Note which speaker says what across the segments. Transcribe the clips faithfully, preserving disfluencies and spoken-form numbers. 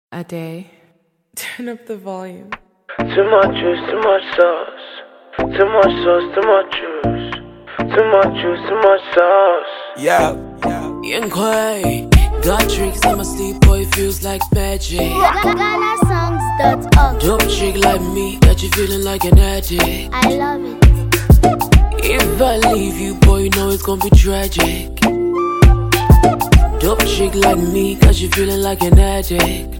Speaker 1: a day. Turn up the volume.
Speaker 2: Too much juice, too much sauce. Too much sauce, too much juice. Too much juice, too much sauce.
Speaker 3: Yeah, yeah. Young Quay, got tricks in my sleep, boy, feels like magic.
Speaker 4: Ghana songs dot org.
Speaker 3: Dope chick like me, got you feeling like an addict.
Speaker 4: I love it.
Speaker 3: If I leave you, boy, you know it's gonna be tragic. Dope chick like me, got you feeling like an addict.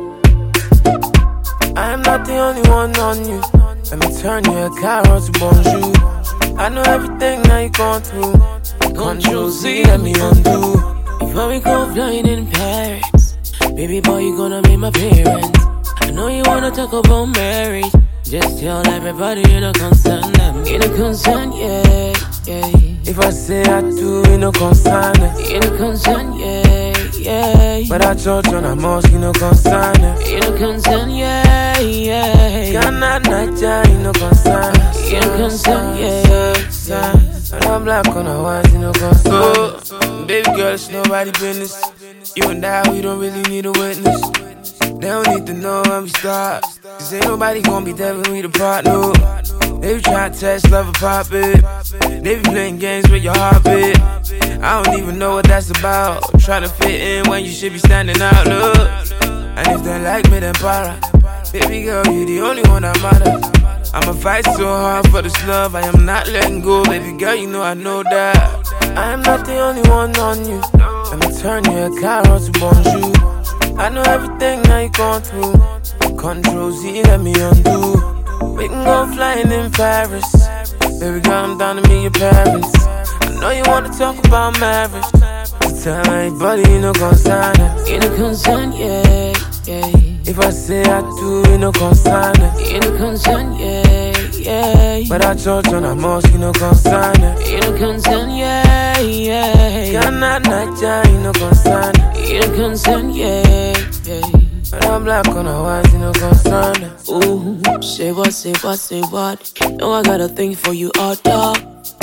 Speaker 3: I am not the only one on you. Let me turn you a carrot to bonjour. I know everything that you're going through. Control Z, let me undo. Before we go flying in Paris, baby boy, you gonna meet my parents. I know you wanna talk about marriage. Just tell everybody you're not concerned. I'm in a concern, yeah, yeah.
Speaker 2: If I say I do, you no concern.
Speaker 3: In a concern, yeah, yeah.
Speaker 2: But I church on a mosque, you no concern.
Speaker 3: In a concern, yeah, yeah.
Speaker 2: Ghana, Niger, you no concern.
Speaker 3: In a concern, yeah.
Speaker 2: And I'm black on a white, you no concern. So, baby girl, it's nobody business. You and I, we don't really need a witness. They don't need to know when we start. Cause ain't nobody gonna be there when we depart, no. They be trying to test, love and pop it. They be playing games with your heartbeat. I don't even know what that's about. Trying to fit in when you should be standing out, look. And if they like me, then para. Baby girl, you the only one that matters. I'ma fight so hard for this love, I am not letting go. Baby girl, you know I know that I am not the only one on you. Let me turn you a carrot to bonjour. I know everything that you're going through. Control Z, let me undo. We can go flying in Paris. Baby girl, I'm down to meet your parents. I know you wanna talk about marriage. Tell everybody you no concern.
Speaker 3: In a concern, yeah, yeah.
Speaker 2: If I say I do, you no concern.
Speaker 3: In a concern, yeah, yeah.
Speaker 2: But I church on a mosque, you no concern.
Speaker 3: In a concern, yeah, yeah.
Speaker 2: Ghana, Niger, you no concern.
Speaker 3: In a concern, yeah, yeah.
Speaker 2: But I'm black on a white, you no concern.
Speaker 3: Ooh, say what, say what, say what. Know I got a thing for you all, dog.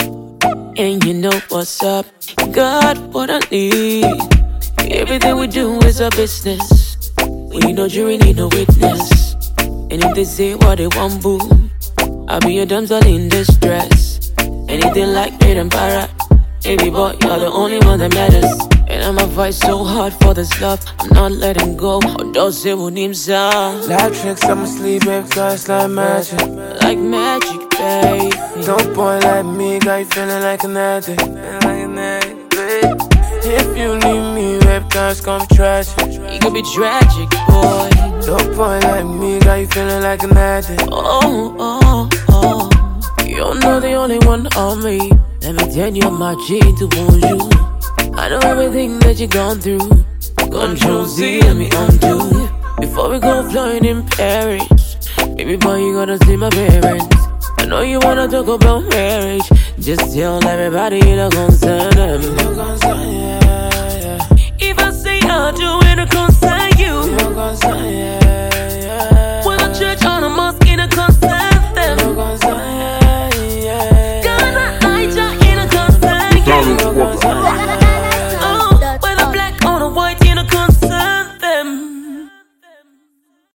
Speaker 3: And you know what's up. Got what I need. Everything we do is a business. We need no jury, need no witness. And if they say what they want, boo, I'll be your damsel in distress. Anything like me, then para. Baby boy, you're the only one that matters. And I'ma fight so hard for this love. I'm not letting go. Although say what names are.
Speaker 2: Life tricks, I'ma sleep, baby, cause it's like magic.
Speaker 3: Like magic, baby.
Speaker 2: Don't boy like me, got you feeling like an addict. Like an addict, babe. If you leave me, baby, cause it's gonna be tragic.
Speaker 3: You could be tragic, boy.
Speaker 2: Don't boy like me, got you feeling like an addict.
Speaker 3: Oh, oh, oh. You're not the only one on me. Let me tell you my G to bonjour. I know everything that you've gone through. Control Z, let me undo. Before we go flying in Paris, baby boy, you gotta see my parents. I know you wanna talk about marriage. Just tell everybody you don't concern them.
Speaker 2: You no concern, yeah, yeah.
Speaker 3: If I say I do, it don't concern you.